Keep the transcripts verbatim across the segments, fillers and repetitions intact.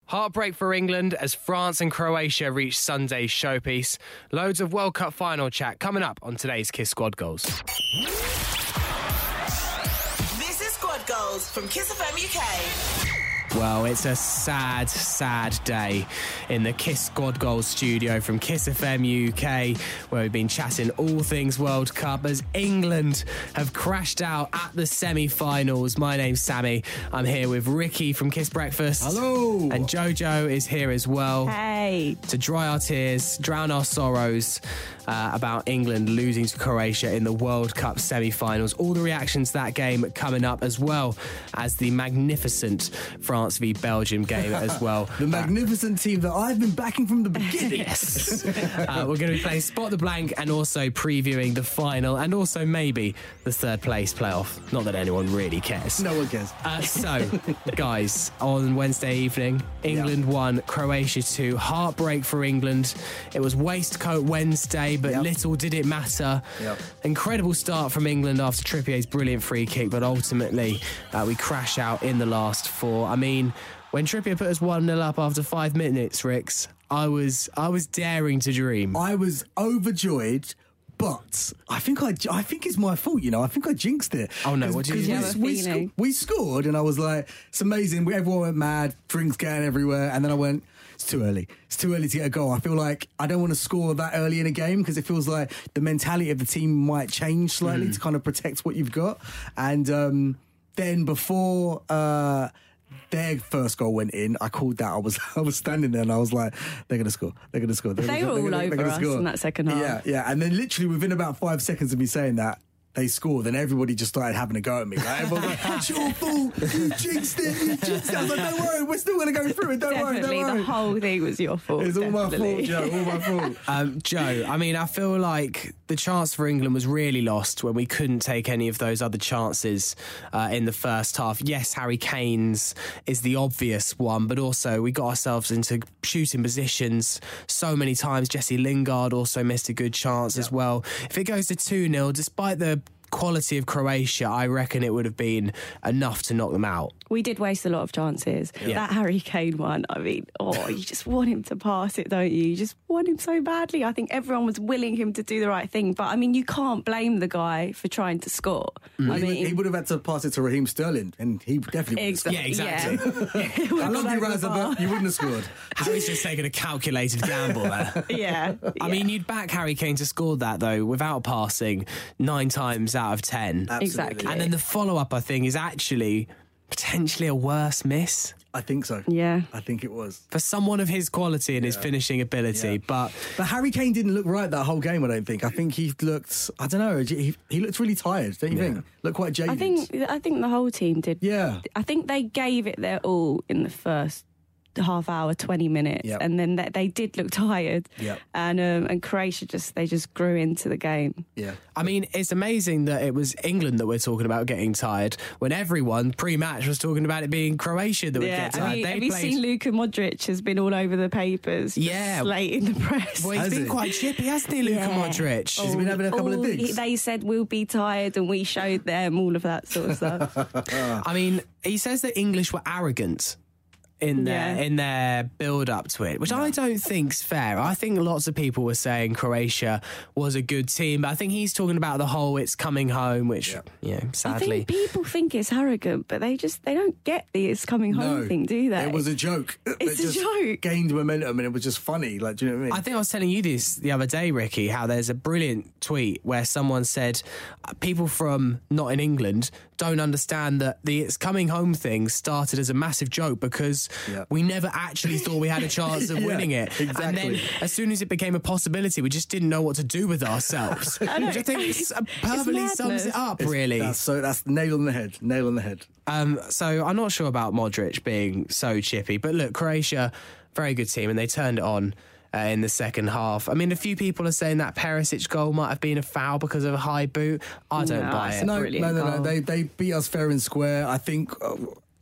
Heartbreak for England as France and Croatia reach Sunday's showpiece. Loads of World Cup final chat coming up on today's Kiss Squad Goals. This is Squad Goals from Kiss F M U K. Well, it's a sad, sad day in the Kiss Squad Goals studio from Kiss F M U K, where we've been chatting all things World Cup as England have crashed out at the semi-finals. My name's Sammy. I'm here with Ricky from Kiss Breakfast. Hello. And Jojo is here as well. Hey. To dry our tears, drown our sorrows uh, about England losing to Croatia in the World Cup semi-finals. All the reactions to that game coming up, as well as the magnificent France v Belgium game as well. The magnificent uh, team that I've been backing from the beginning. Yes. uh, we're going to be playing Spot the Blank and also previewing the final and also maybe the third place playoff. Not that anyone really cares. No one cares. Uh, so, guys, on Wednesday evening, England yep. won, Croatia two. Heartbreak for England. It was Waistcoat Wednesday, but yep. little did it matter. Yep. Incredible start from England after Trippier's brilliant free kick, but ultimately uh, we crash out in the last four. I mean, when Trippier put us one nil up after five minutes, Rix, I was I was daring to dream. I was overjoyed, but I think I, I think it's my fault, you know. I think I jinxed it. Oh, no, what did you do? We, we, sc- we scored, and I was like, it's amazing. We, everyone went mad, drinks going everywhere, and then I went, it's too early. It's too early to get a goal. I feel like I don't want to score that early in a game because it feels like the mentality of the team might change slightly mm. to kind of protect what you've got. And um, then before... Uh, their first goal went in, I called that. I was I was standing there and I was like, they're going to score. They're going to score. They're they gonna, were all gonna, over us score. in that second half. Yeah, yeah. And then literally within about five seconds of me saying that, they scored, and everybody just started having a go at me. Like, everyone was like, it's your fault, you jinxed it, you jinxed it. I was like, don't worry, we're still going to go through it, don't definitely, worry, don't worry. The whole thing was your fault. It's all my fault, Joe, all my fault. Um, Joe, I mean, I feel like the chance for England was really lost when we couldn't take any of those other chances uh, in the first half. Yes, Harry Kane's is the obvious one, but also we got ourselves into shooting positions so many times. Jesse Lingard also missed a good chance yeah. as well. If it goes to two nil, despite the quality of Croatia, I reckon it would have been enough to knock them out. We did waste a lot of chances. Yeah. That Harry Kane one, I mean, oh, you just want him to pass it, don't you? You just want him so badly. I think everyone was willing him to do the right thing, but I mean, you can't blame the guy for trying to score. Mm. I he, mean, would, he would have had to pass it to Raheem Sterling, and he definitely would have scored. Yeah, exactly. Yeah. I love you, Razza, but you wouldn't have scored. Harry's just taking a calculated gamble there. Yeah. I yeah. mean, you'd back Harry Kane to score that, though, without passing nine times out of ten. Absolutely. Exactly. And then the follow-up, I think, is actually potentially a worse miss. I think so. Yeah. I think it was. For someone of his quality and yeah. his finishing ability. Yeah. But but Harry Kane didn't look right that whole game, I don't think. I think he looked, I don't know, he, he looked really tired, don't you yeah. think? Looked quite jaded. I think, I think the whole team did. Yeah. I think they gave it their all in the first half hour, twenty minutes, yep. and then they, they did look tired. Yep. And um, and Croatia just they just grew into the game. Yeah, I mean, it's amazing that it was England that we're talking about getting tired when everyone pre-match was talking about it being Croatia that would yeah. get tired. Have you, they have you played... seen Luka Modric has been all over the papers? Yeah, slating the press. Well, he's has been he? quite chippy, hasn't he, Luka yeah. Modric? Oh, he's been having a couple all, of digs. They said we'll be tired, and we showed them all of that sort of stuff. I mean, he says that English were arrogant in their yeah. in their build up to it, which no. I don't think's fair. I think lots of people were saying Croatia was a good team, but I think he's talking about the whole "it's coming home," which yeah. you know, sadly, I think people think it's arrogant, but they just they don't get the "it's coming home" no, thing, do they? It was a joke. It's it a just joke. Gained momentum, and it was just funny. Like, do you know what I mean? I think I was telling you this the other day, Ricky, how there's a brilliant tweet where someone said people from not in England don't understand that the "it's coming home" thing started as a massive joke because yeah. we never actually thought we had a chance of yeah, winning it. Exactly. And then as soon as it became a possibility, we just didn't know what to do with ourselves. I which I think it's, uh, perfectly it's sums it up, it's, really. That's, so that's nail on the head. Nail on the head. Um, so I'm not sure about Modric being so chippy, but look, Croatia, very good team, and they turned it on Uh, in the second half. I mean, a few people are saying that Perisic goal might have been a foul because of a high boot. I don't no, buy it. No, no, no, no. goal. They, they beat us fair and square. I think... Uh,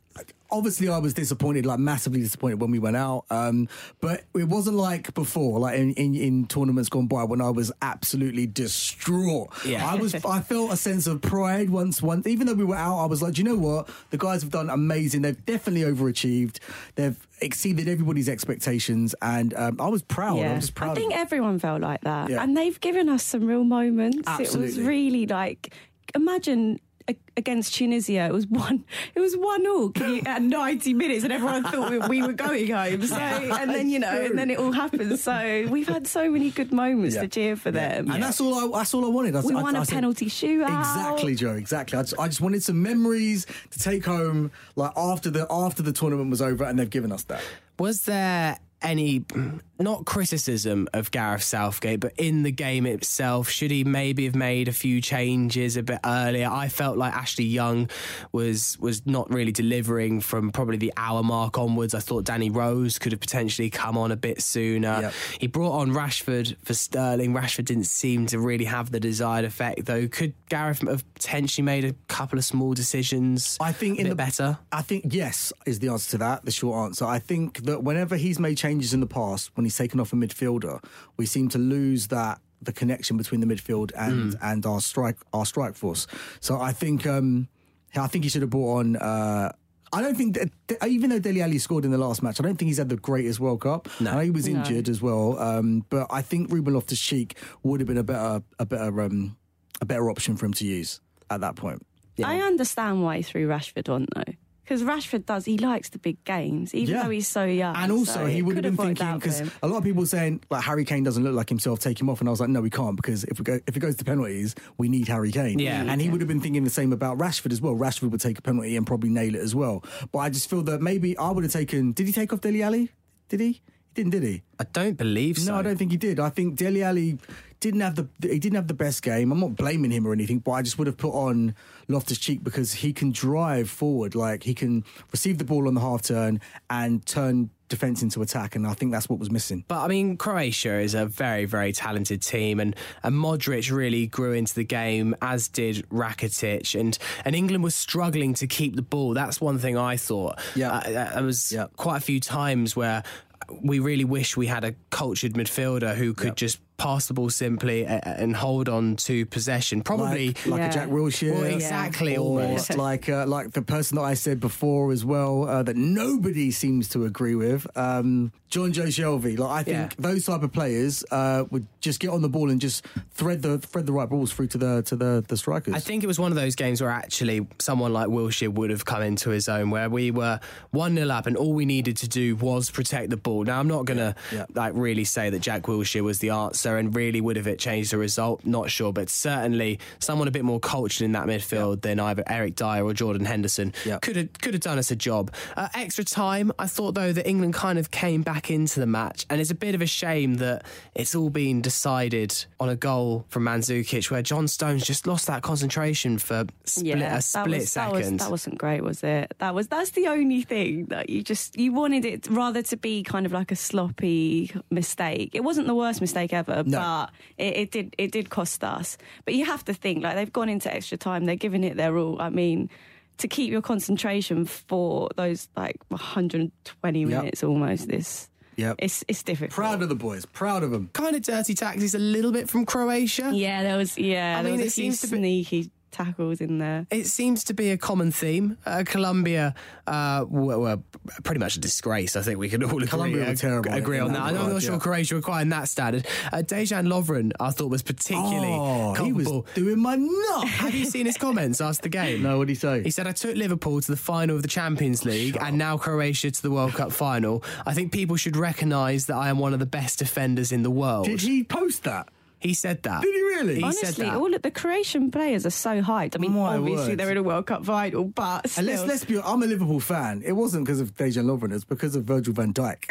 obviously I was disappointed, like massively disappointed when we went out. Um, but it wasn't like before, like in, in, in tournaments gone by when I was absolutely distraught. Yeah. I was, I felt a sense of pride once, once, even though we were out, I was like, do you know what? The guys have done amazing. They've definitely overachieved. They've exceeded everybody's expectations. And um, I was proud. I was just proud. I think of everyone felt like that. Yeah. And they've given us some real moments. Absolutely. It was really like, imagine against Tunisia, it was one. It was one all at ninety minutes, and everyone thought we, we were going home. So, and then you know, and then it all happened. So we've had so many good moments Yeah. to cheer for them. And that's all I that's all I wanted. I, We I, won I a said- penalty shootout. Exactly, Joe. Exactly. I just, I just wanted some memories to take home, like after the after the tournament was over, and they've given us that. Was there any, not criticism of Gareth Southgate, but in the game itself, should he maybe have made a few changes a bit earlier? I felt like Ashley Young was was not really delivering from probably the hour mark onwards. I thought Danny Rose could have potentially come on a bit sooner. Yep. He brought on Rashford for Sterling. Rashford didn't seem to really have the desired effect, though. Could Gareth have potentially made a couple of small decisions I think a in bit the better? I think yes is the answer to that. The short answer. I think that whenever he's made changes in the past, when he's taken off a midfielder, we seem to lose that the connection between the midfield and Mm. and our strike our strike force. So I think um, I think he should have brought on. Uh, I don't think that, even though Dele Alli scored in the last match, I don't think he's had the greatest World Cup. No. I know he was No. injured as well, um, but I think Ruben Loftus-Cheek would have been a better a better um, a better option for him to use at that point. I understand why he threw Rashford on though. Because Rashford does, he likes the big games, even Yeah. though he's so young. And also, so he it would have could been worked thinking, out for because him. a lot of people saying like Harry Kane doesn't look like himself, take him off, and I was like, no, we can't, because if we go if it goes to penalties, we need Harry Kane. Yeah. and he would have been thinking the same about Rashford as well. Rashford would take a penalty and probably nail it as well. But I just feel that maybe I would have taken. Did he take off Dele Alli? Did he? He didn't, did he? I don't believe so. No, I don't think he did. I think Dele Alli didn't have the he didn't have the best game. I'm not blaming him or anything, but I just would have put on Loftus-Cheek because he can drive forward, like he can receive the ball on the half turn and turn defence into attack, and I think that's what was missing. But I mean, Croatia is a very, very talented team, and, and Modric really grew into the game, as did Rakitic, and, and England was struggling to keep the ball. That's one thing I thought. Yeah. Uh, there was Yeah. quite a few times where we really wish we had a cultured midfielder who could Yep. just pass the ball simply a- and hold on to possession. Probably like, like Yeah. a Jack Wilshere. Well, exactly, Or almost. like uh, like the person that I said before as well uh, that nobody seems to agree with, um, John Joe Shelby. Like I think Yeah. those type of players uh, would just get on the ball and just thread the thread the right balls through to the to the, the strikers. I think it was one of those games where actually someone like Wilshere would have come into his own, where we were one nil up and all we needed to do was protect the ball. Now, I'm not going to Yeah. like really say that Jack Wilshere was the answer, and really would have it changed the result? Not sure, but certainly someone a bit more cultured in that midfield than either Eric Dyer or Jordan Henderson Yeah. could have could have done us a job. Uh, extra time, I thought though that England kind of came back into the match, and it's a bit of a shame that it's all been decided on a goal from Mandzukic, where John Stones just lost that concentration for split, Yeah, a split that was, second. That, was, that wasn't great, was it? That was that's the only thing that you just you wanted it rather to be kind of like a sloppy mistake. It wasn't the worst mistake ever, No. but it, it did it did cost us. But you have to think like they've gone into extra time, they're giving it their all. I mean, to keep your concentration for those like one hundred twenty Yep. minutes almost. This Yep. it's it's difficult. Proud of the boys. Proud of them. Kind of dirty tactics a little bit from Croatia. Yeah, there was yeah. I there mean, was a it few seems to be- sneaky tackles in there. It seems to be a common theme. Uh, Colombia uh, were, were pretty much a disgrace. I think we can all agree, Colombia were terrible agree in on that that. I'm regard, not sure yeah. Croatia were quite in that standard. Uh, Dejan Lovren, I thought, was particularly Oh, he was culpable. doing my nut. Have you seen his comments after the game? No, what did he say? He said, I took Liverpool to the final of the Champions League and now Croatia to the World Cup final. I think people should recognise that I am one of the best defenders in the world. Did he post that? He said that. Did he really? He Honestly, said that. all of the Croatian players are so hyped. I mean, My obviously word. they're in a World Cup final, but And still. let's let's be. I'm a Liverpool fan. It wasn't because of Dejan Lovren. It's because of Virgil van Dijk.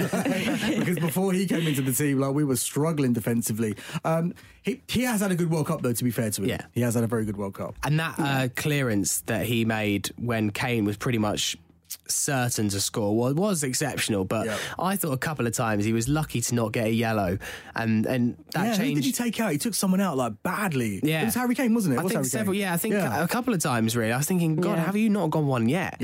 Because before he came into the team, like we were struggling defensively. Um, he he has had a good World Cup though. To be fair to him, Yeah. he has had a very good World Cup. And that uh, clearance that he made when Kane was pretty much certain to score was, was exceptional, but Yeah. I thought a couple of times he was lucky to not get a yellow, and and that yeah, who changed. did he take out? He took someone out like badly. Yeah. It was Harry Kane, wasn't it? It I was think Harry several. Kane. Yeah, I think Yeah. a couple of times really. I was thinking, God, Yeah. have you not gone one yet? Yeah.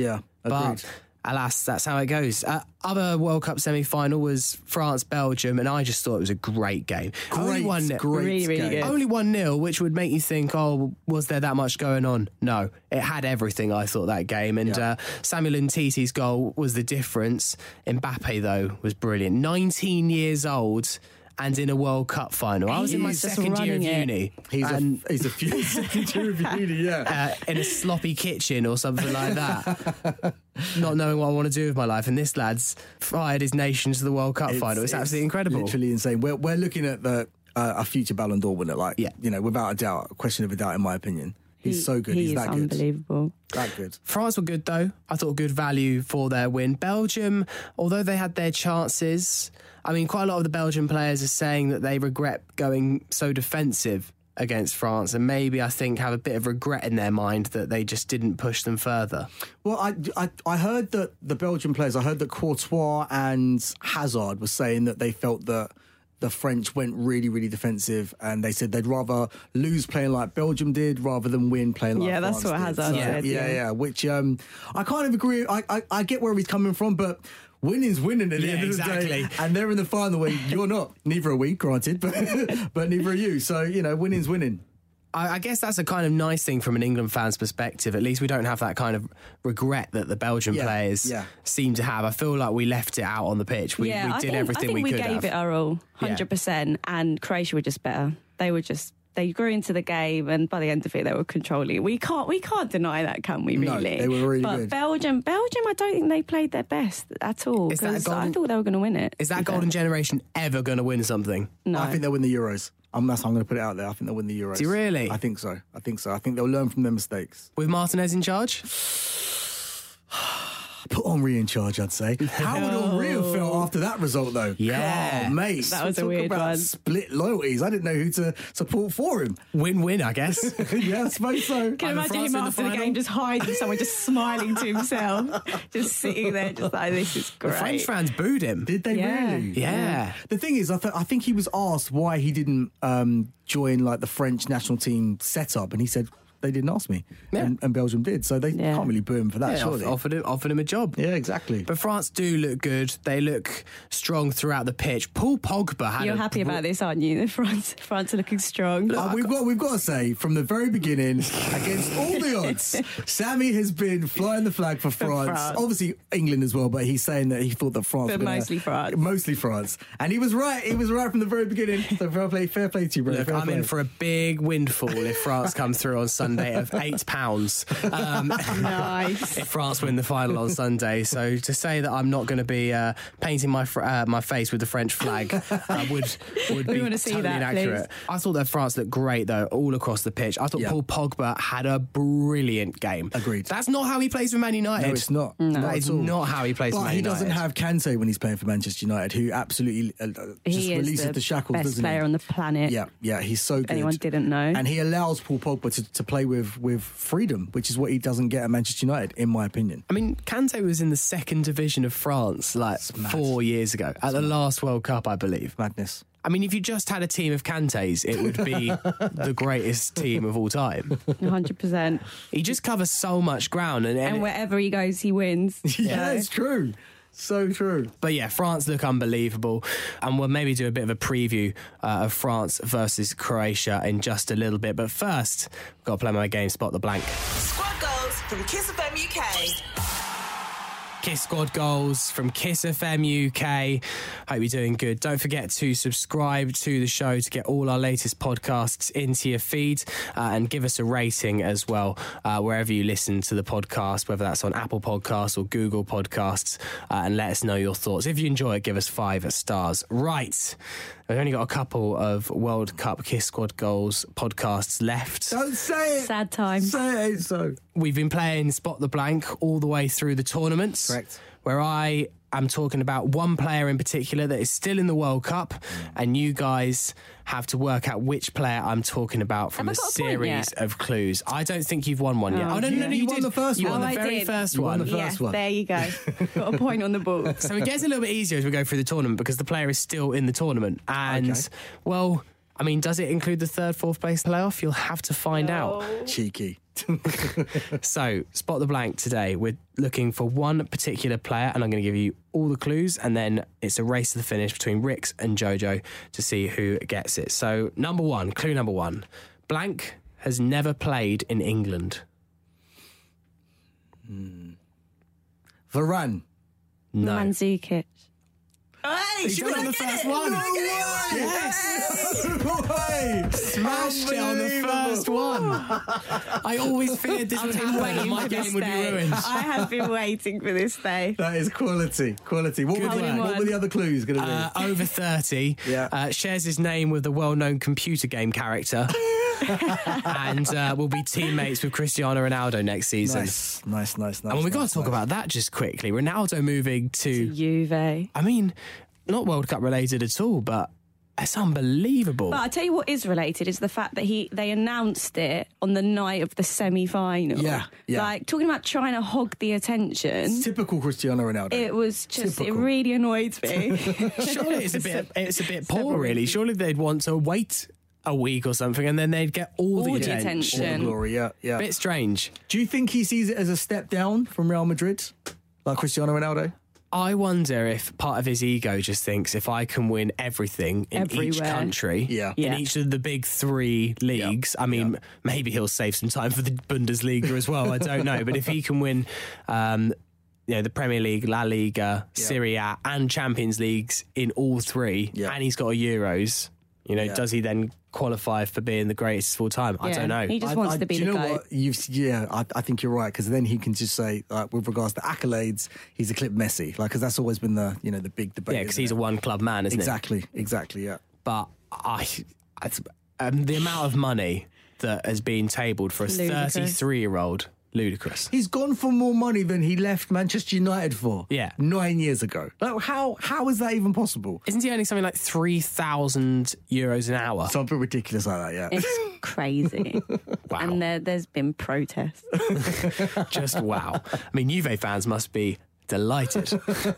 Agreed. But alas, that's how it goes. Uh, other World Cup semi-final was France-Belgium, and I just thought it was a great game. Only Great, one, great Really, really game. good. only one nil, which would make you think, oh, was there that much going on? No, it had everything, I thought, that game. And Yeah. uh, Samuel Umtiti's goal was the difference. Mbappe, though, was brilliant. nineteen years old and in a World Cup final. I was in my He's just second year of running it. uni. He's and, a he's a few second year of uni, yeah. uh, in a sloppy kitchen or something like that, not knowing what I want to do with my life. And this lad's fired his nation to the World Cup final. It's, absolutely incredible. Literally insane. We're we're looking at the uh, a future Ballon d'Or winner, like Yeah. you know, without a doubt, a question of a doubt, in my opinion. He's He- so good. He He's is that good. unbelievable. That good. France were good, though. I thought good value for their win. Belgium, although they had their chances, I mean, quite a lot of the Belgian players are saying that they regret going so defensive against France, and maybe, I think, have a bit of regret in their mind that they just didn't push them further. Well, I, I, I heard that the Belgian players, I heard that Courtois and Hazard were saying that they felt that the French went really, really defensive, and they said they'd rather lose playing like Belgium did rather than win playing like Yeah, France that's what did. Hazard So, said, Yeah, yeah. yeah, which um, I kind of agree. I, I, I get where he's coming from, but winning's winning at the Yeah, end of the exactly. day. And they're in the final when you're not. Neither are we, granted, but, but neither are you. So, you know, winning's winning. I, I guess that's a kind of nice thing from an England fan's perspective. At least we don't have that kind of regret that the Belgian Yeah, players yeah. seem to have. I feel like we left it out on the pitch. We, yeah, we I did think, everything I think we, we could gave have. it our all, one hundred percent, and Croatia were just better. They were just they grew into the game, and by the end of it, they were controlling it. We can't we can't deny that, can we? No, Really, they were really but good. Belgium, Belgium, I don't think they played their best at all. Is that a 'cause I golden- thought they were going to win it. Is to that be fair. golden generation ever going to win something? No. I think they'll win the Euros. I'm, that's how I'm going to put it out there. I think they'll win the Euros. Do you really? I think so. I think so. I think they'll learn from their mistakes. With Martinez in charge? Put Henri in charge, I'd say. How would Henri have felt after that result, though? Yeah. God, mate. That was a Talk weird about one. split loyalties. I didn't know who to support for him. Win-win, I guess. Yeah, I suppose so. Can you Either imagine France him in the after the, final? game just hiding someone, just smiling to himself, just sitting there, just like, this is The great. French fans booed him. Did they Yeah. really? Yeah. The thing is, I, th- I think he was asked why he didn't um, join like the French national team setup, and he said they didn't ask me, Yeah. and, and Belgium did, so they Yeah. can't really boo him for that, Yeah, surely. off- offered, him, offered him a job. Yeah, exactly. But France do look good. They look strong throughout the pitch. Paul Pogba had You're a happy about this, aren't you? The France, France are looking strong. Uh, we've got we've got to say from the very beginning, against all the odds, Sammy has been flying the flag for France. France. Obviously England as well, but he's saying that he thought that France, But were gonna- mostly France. mostly France, and he was right. He was right from the very beginning. So fair play, fair play to you, bro. Look, fair I'm play. in for a big windfall if France come through on Sunday of eight pounds. Um, Nice. if France win the final on Sunday. So to say that I'm not going to be uh, painting my fr- uh, my face with the French flag uh, would would We be wanna see totally that, inaccurate. please. I thought that France looked great though, all across the pitch. I thought Yeah. Paul Pogba had a brilliant game. Agreed. That's not how he plays for Man United. No, it's not. That Not is at all. not how he plays for But Man he United. doesn't have Kante when he's playing for Manchester United, who absolutely uh, uh, just He is releases the the shackles, best doesn't player he? on the planet. Yeah, yeah, he's so good. anyone didn't know. And he allows Paul Pogba to, to play with, with freedom, which is what he doesn't get at Manchester United, in my opinion. I mean, Kante was in the second division of France like mad. four years ago at the last World Cup, I believe. Madness. I mean, if you just had a team of Kantes, it would be the greatest team of all time. one hundred percent. He just covers so much ground, and, and And wherever he goes, he wins. Yeah, So- it's true. So true. but yeah, France look unbelievable, and we'll maybe do a bit of a preview uh, of France versus Croatia in just a little bit. But first, we've got to play my game, Spot the Blank. Squad goals from Kiss F M U K. Kiss Squad Goals from Kiss F M U K. Hope you're doing good. Don't forget to subscribe to the show to get all our latest podcasts into your feed, uh, and give us a rating as well uh, wherever you listen to the podcast, whether that's on Apple Podcasts or Google Podcasts, uh, and let us know your thoughts. If you enjoy it, give us five stars. Right. We've only got a couple of World Cup Kiss Squad Goals podcasts left. Don't say it. Sad times. Say it ain't so. We've been playing Spot the Blank all the way through the tournaments. Correct. Where I am talking about one player in particular that is still in the World Cup, and you guys have to work out which player I'm talking about from Have a I got a point series yet? of clues. I don't think you've won one yet. Oh, Oh, no, no, no, yeah. no, You you won did. the first You one. won Oh, the I very did. first You one. won the first Yes, one. there you go. Got a point on the board. So it gets a little bit easier as we go through the tournament because the player is still in the tournament. And, Okay. well, I mean, does it include the third, fourth place playoff? You'll have to find out. Cheeky. So, spot the blank today. We're looking for one particular player, and I'm going to give you all the clues, and then it's a race to the finish between Rix and Jojo to see who gets it. So, number one, clue number one. Blank has never played in England. Hmm. Varane. No. Mandzukic. Hey, He's she done it on the gonna get first it. one. She gonna get it. Yes. No way! Smashed it on the first one. I always feared this would happen and my for this game would be day. ruined. I have been waiting for this day. That is quality. Quality. What, Good were the, work. what were the other clues going to be? Uh, over thirty, Yeah. uh, shares his name with a well-known computer game character, and uh, will be teammates with Cristiano Ronaldo next season. nice, nice, nice, nice. And we got nice, to talk nice. about that just quickly. Ronaldo moving to, Juve. I mean, not World Cup related at all, but it's unbelievable. But I tell you what is related is the fact that he they announced it on the night of the semi-final. Yeah, yeah. Like talking about trying to hog the attention. Typical Cristiano Ronaldo. It was just Typical. it really annoyed me. Surely it's a bit, it's a bit Several poor, really. Surely they'd want to wait a week or something, and then they'd get all, All the the attention. attention. All the glory, yeah, yeah. Bit strange. Do you think he sees it as a step down from Real Madrid, like Cristiano Ronaldo? I wonder if part of his ego just thinks if I can win everything in each Everywhere. country, Yeah. in Yeah. each of the big three leagues, I mean, Yeah. maybe he'll save some time for the Bundesliga as well. I don't know. But if he can win, um, you know, the Premier League, La Liga, Yeah. Serie A, and Champions Leagues in all three, Yeah. and he's got a Euros, you know, Yeah. does he then qualify for being the greatest of all time? I Yeah. don't know. He just I- wants I- to be do the you know GOAT. what? You've, yeah, I, I think you're right, because then he can just say, like, with regards to accolades, he's eclipsed Messi, like, because that's always been the, you know, the big debate. Yeah, because isn't he's it? a one club man, isn't exactly, exactly, yeah. it? But I, it's, um, the amount of money that has been tabled for a Ludicrous. thirty-three-year-old, ludicrous. He's gone for more money than he left Manchester United for. Yeah. nine years ago. Like, how how is that even possible? Isn't he earning something like three thousand euros an hour? Something ridiculous like that. Yeah. It's crazy. Wow. And there, there's been protests. Just wow. I mean, Juve fans must be delighted.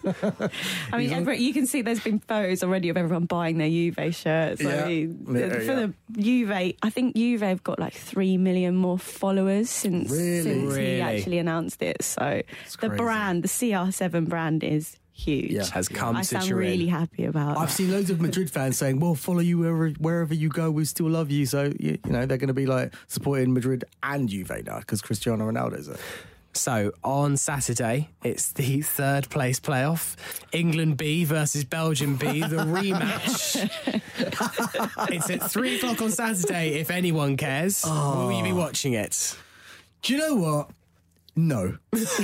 I mean, every, you can see there's been photos already of everyone buying their Juve shirts. Yeah. I mean, Yeah, for yeah. the Juve, I think Juve have got like three million more followers since, Really? since Really? he actually announced it. So the crazy. brand, the C R seven brand is huge. Yeah. Has come I to sound Turin. really happy about I've that. seen loads of Madrid fans saying, well, follow you wherever, wherever you go, we still love you. So, you, you know, they're going to be like supporting Madrid and Juve now because Cristiano Ronaldo's it. So on Saturday, it's the third place playoff. England B versus Belgium B, the rematch. It's at three o'clock on Saturday, if anyone cares. Oh. Will you be watching it? Do you know what? No.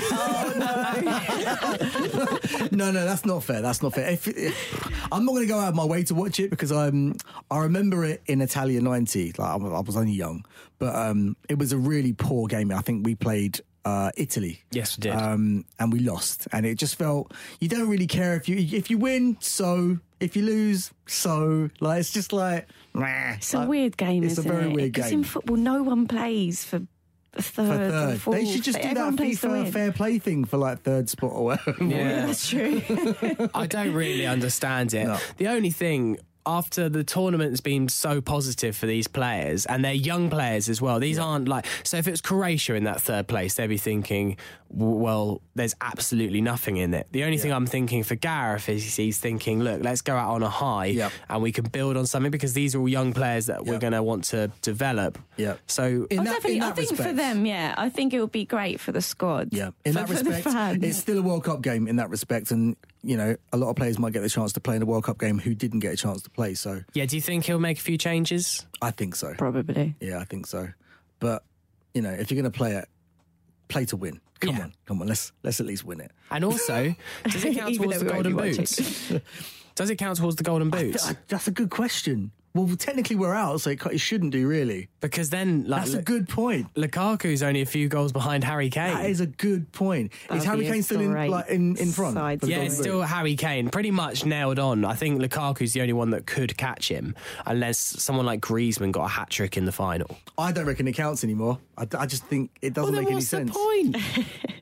no, no, that's not fair. That's not fair. If, if, I'm not going to go out of my way to watch it because I'm. I remember it in Italia ninety. Like I was I was only young, but um, it was a really poor game. I think we played uh, Italy. Yes, we did. Um, and we lost, and it just felt you don't really care if you if you win. So if you lose, so like it's just like. Meh. It's a Like, weird game, It's isn't a very it? weird Because game. in football, no one plays for a third, For or third. fourth. They should just do that Everyone plays to FIFA win. fair play thing for like third spot or whatever. Yeah. That's true. I don't really understand it. No. The only thing, after the tournament's been so positive for these players, and they're young players as well, these aren't like... So if it was Croatia in that third place, they'd be thinking, w- well, there's absolutely nothing in it. The only thing I'm thinking for Gareth is he's thinking, look, let's go out on a high Yep. and we can build on something because these are all young players that we're Yep. going to want to develop. Yep. So... In Oh, that- definitely. in I that think for respect. them, yeah, I think it would be great for the squad. Yeah, in for, that for respect, the fans. it's still a World Cup game in that respect, and you know a lot of players might get the chance to play in a World Cup game who didn't get a chance to play. So Yeah, do you think he'll make a few changes? I think so. Probably. Yeah, I think so. But you know, if you're going to play it, play to win. Come Yeah. on, come on. Let's let's at least win it. And also, does it count Even towards though the we won't golden be watching. boots? Does it count towards the golden boots? I- that's a good question. Well, technically we're out, so it, it shouldn't do really. Because then, like, That's a good point. Lukaku's only a few goals behind Harry Kane. That is a good point. That'd is Harry be a Kane still in great like in, in front? side for the yeah, golden it's boot? still Harry Kane, pretty much nailed on. I think Lukaku's the only one that could catch him, unless someone like Griezmann got a hat trick in the final. I don't reckon it counts anymore. I, I just think it doesn't Well, make then any what's sense. the point?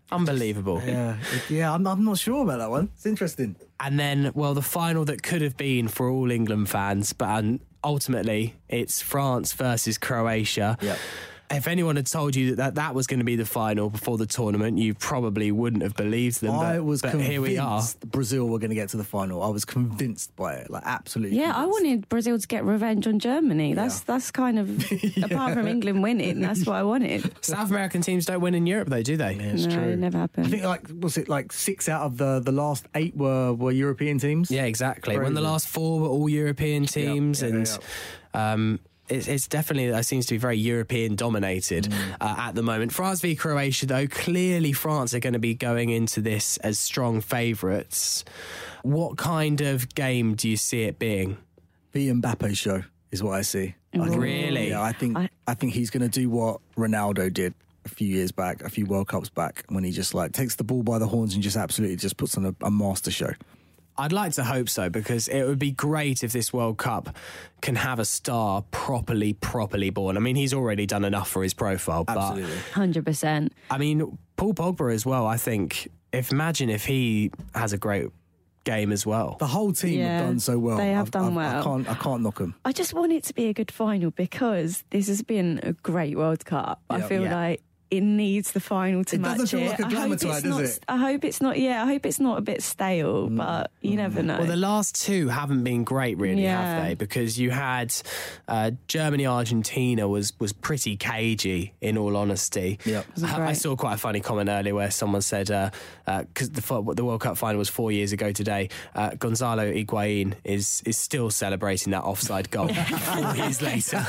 Unbelievable. Yeah, it- yeah. I'm, I'm not sure about that one. It's interesting. And then, well, the final that could have been for all England fans, but um, ultimately it's France versus Croatia. Yep. If anyone had told you that, that that was going to be the final before the tournament, you probably wouldn't have believed them. I but, was but convinced here we are. Brazil were going to get to the final. I was convinced by it, like absolutely. Yeah, I convinced. wanted Brazil to get revenge on Germany. That's Yeah. that's kind of apart from England winning, that's what I wanted. South American teams don't win in Europe, though, do they? Yeah, it's no, true. it never happened. I think like was it like six out of the the last eight were were European teams. Yeah, exactly. Crazy. When the last four were all European teams, yeah, and yeah. Um, it's, it's definitely it seems to be very European dominated Mm. uh, at the moment. France v Croatia, though, clearly France are going to be going into this as strong favourites. What kind of game do you see it being? The Mbappe show is what I see. I think- Really? Yeah, I think I- I think he's going to do what Ronaldo did a few years back, a few World Cups back, when he just like takes the ball by the horns and just absolutely just puts on a, a master show. I'd like to hope so, because it would be great if this World Cup can have a star properly, properly born. I mean, he's already done enough for his profile, but Absolutely. one hundred percent. I mean, Paul Pogba as well, I think, if imagine if he has a great game as well. The whole team Yeah, have done so well. they have I've- done I've- I well. can't I can't knock them. I just want it to be a good final because this has been a great World Cup. I Yeah. feel Yeah. like it needs the final to It match doesn't feel it. like a I hope glamour it's does not. it? I hope it's not. Yeah, I hope it's not a bit stale. But you never know. Well, the last two haven't been great, really, Yeah. have they? Because you had uh, Germany, Argentina was was pretty cagey, in all honesty. Yep. Wasn't I, I great. saw saw quite a funny comment earlier where someone said, because uh, uh 'cause the, fo- the World Cup final was four years ago today, uh, Gonzalo Higuain is is still celebrating that offside goal four years later.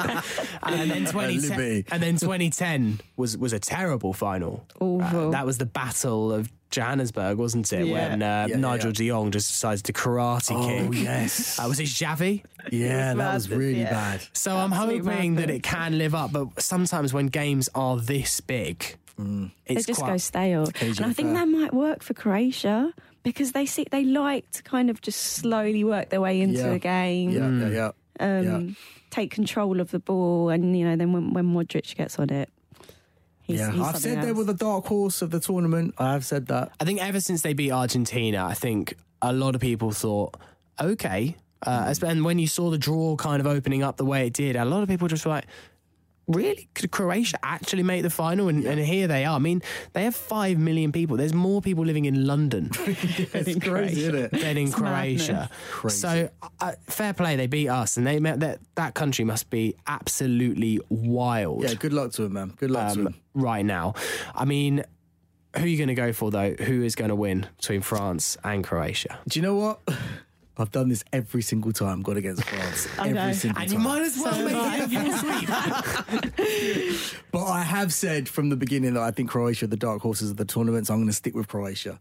and then twenty ten, Libby. and then twenty ten was was a terrible final. Awful. Uh, that was the Battle of Johannesburg, wasn't it? Yeah. When uh, Yeah, Nigel yeah. de Jong just decided to karate Oh kick. yes. Uh, was it Xavi? Yeah, that was madness, really yeah. bad. So I'm Absolute hoping that madness. it can live up, but sometimes when games are this big, Mm. they it's just quite... go stale. Cajun And I think affair. that might work for Croatia because they see they like to kind of just slowly work their way into Yeah. the game. Yeah, Mm. yeah, yeah. um, Yeah. take control of the ball, and you know, then when, when Modric gets on it, he's, yeah. he's I've something said they else. were the dark horse of the tournament. I have said that. I think ever since they beat Argentina, I think a lot of people thought, okay. Uh, and when you saw the draw kind of opening up the way it did, a lot of people just were like, really? Could Croatia actually make the final? And, and here they are. I mean, they have five million people. There's more people living in London It's crazy, isn't it? than in It's Croatia. madness. Crazy. So, uh, fair play, they beat us. And they met that, that country must be absolutely wild. Yeah, good luck to him, man. Good luck to um, him. right now. I mean, who are you going to go for, though? Who is going to win between France and Croatia? Do you know what? I've done this every single time, gone against France. I every know. single And time. you might as well So make have it every week. But I have said from the beginning that I think Croatia are the dark horses of the tournament, so I'm going to stick with Croatia.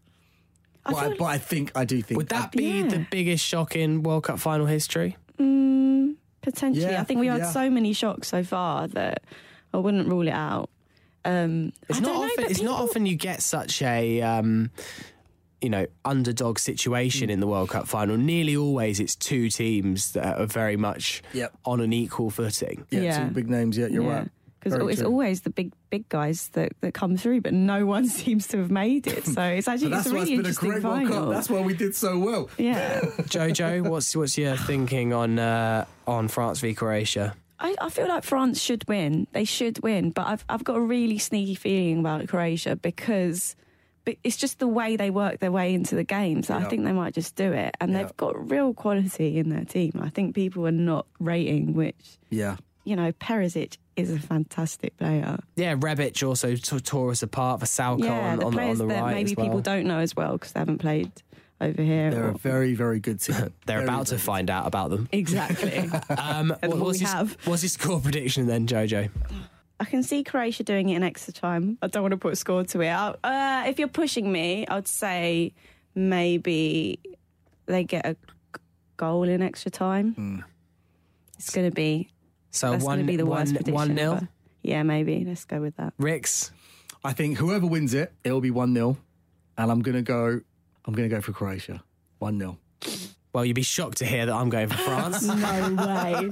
I But I, feel- but I think, I do think. Would that be Yeah. the biggest shock in World Cup final history? Mm, potentially. Yeah, I think we had yeah. so many shocks so far that I wouldn't rule it out. Um, It's I not don't know, often. but It's not people- often you get such a. Um, you know, underdog situation in the World Cup final. Nearly always it's two teams that are very much Yep. on an equal footing. yeah, Yeah. two big names. Yeah, you're Yeah. right. Because Very it's true. always the big big guys that, that come through, but no one seems to have made it. So it's actually But that's it's a why really it's been a interesting great World final. Cup. That's why we did so well. Yeah. Jojo, what's what's your thinking on uh, on France v Croatia? I, I feel like France should win. They should win, but I've I've got a really sneaky feeling about Croatia because but it's just the way they work their way into the games. I Yeah. think they might just do it, and Yeah. they've got real quality in their team. I think people are not rating, which Yeah. you know, Perisic is a fantastic player. Yeah, Rebic also t- tore us apart for Salko yeah, on, the on, the- on players the that right maybe as well. people don't know as well because they haven't played over here. They're or- a very, very good team. They're Very, about to very find out about them. Exactly. Um, That's what what's, we your, have. what's your score prediction then, Jojo? I can see Croatia doing it in extra time. I don't want to put a score to it. I'll- Uh, if you're pushing me, I'd say maybe they get a g- goal in extra time. Mm. It's going to be So that's going one to be the one worst prediction. one nil. ever. Yeah, maybe. Let's go with that. Rix. I think whoever wins it, it'll be one nil. And I'm going to go, I'm going to go for Croatia. one nil. Well, you'd be shocked to hear that I'm going for France. No way. And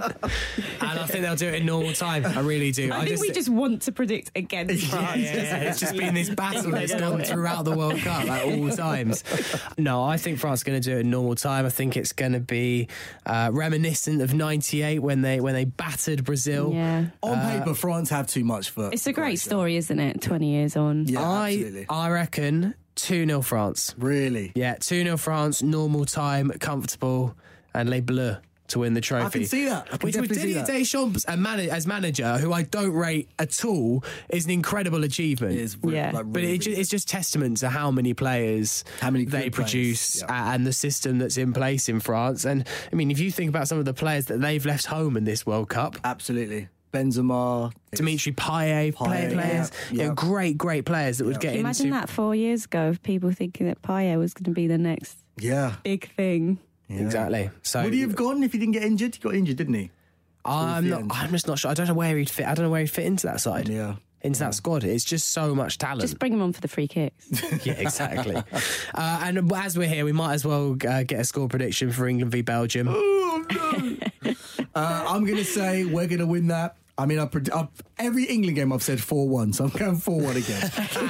I think they'll do it in normal time. I really do. I, I think just, we just want to predict against France. Yeah, yeah, yeah. It's just been this battle that's gone throughout the World Cup at all times. No, I think France are going to do it in normal time. I think it's going to be uh, reminiscent of ninety-eight when they when they battered Brazil. Yeah. On Uh, paper, France have too much for. It's a great Croatia. story, isn't it? twenty years on. Yeah, I, absolutely. I reckon two nil France. Really? Yeah, two nil France, normal time, comfortable, and Les Bleus to win the trophy. I can see that. I can Which with definitely see Didier that. Deschamps as man- as manager, who I don't rate at all, is an incredible achievement. It is really, Yeah. like, But really, it ju- really it's just testament to how many players How many they good players, produce yeah. uh, and the system that's in place in France. And I mean, if you think about some of the players that they've left home in this World Cup, Absolutely. Benzema. Dimitri Payet, player Payet, players, yeah, you know, yeah. great, great players that would Yeah. get Can you imagine into. that four years ago of people thinking that Payet was going to be the next Yeah. big thing. yeah. Exactly. So Would he have gone if he didn't get injured? He got injured, didn't he? I'm the not. end. I'm just not sure. I don't know where he'd fit. I don't know where he'd fit into that side. Yeah. Into that squad. It's just so much talent. Just bring him on for the free kicks. Yeah, exactly. uh, and as we're here, we might as well uh, get a score prediction for England v Belgium. Oh, no. uh, I'm going to say we're going to win that. I mean, I pred- I've, every England game I've said four one, so I'm going four one again.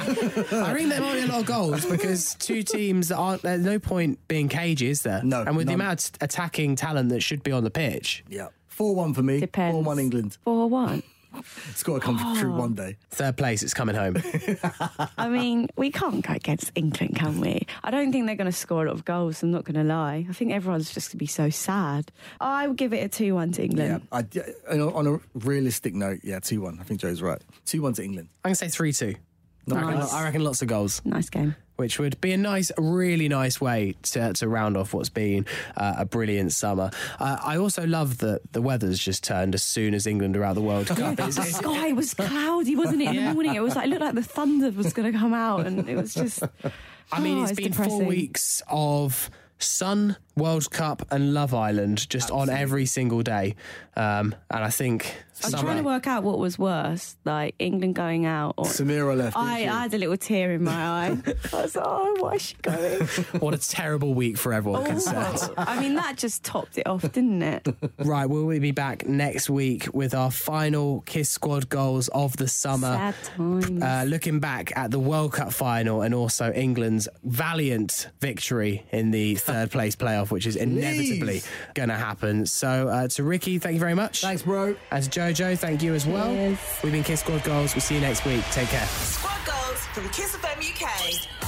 I think there might be a lot of goals because two teams that aren't. There's no point being cagey, is there? No, And with none. the amount of attacking talent that should be on the pitch, Yeah. four one for me. Depends. four one England. four one. It's got to come true one day. third place, it's coming home. I mean, we can't go against England, can we? I don't think they're going to score a lot of goals, I'm not going to lie. I think everyone's just going to be so sad. I would give it a two one to Yeah. England. I, on a- on a realistic note, yeah, two one. I think Joe's right. two one to England. I'm going to say three two. I, reckon, Nice. I reckon lots of goals, Nice game. which would be a nice, really nice way to, to round off what's been uh, a brilliant summer. Uh, I also love that the weather's just turned as soon as England are out of the World Cup. It's- The it's- sky was cloudy, wasn't it, in Yeah. the morning? It was like, it looked like the thunder was going to come out, and it was just... I mean, Oh, it's been four depressing. weeks of sun, World Cup, and Love Island just on every single day. Um, and I think I'm summer- trying to work out what was worse, like England going out or... Samira left. didn't I, she? I had a little tear in my eye. I was like, oh, why is she going? what a terrible week for everyone concerned. Oh, I mean, that just topped it off, didn't it? Right, will we be back next week with our final Kiss Squad goals of the summer? Sad times. Uh, looking back at the World Cup final and also England's valiant victory in the third place playoff, which is inevitably going to happen. So uh, to Ricky, thank you very much. Thanks, bro. And to Jojo, thank you as well. Cheers. We've been Kiss Squad Goals. We'll see you next week. Take care. Squad goals from Kiss F M U K.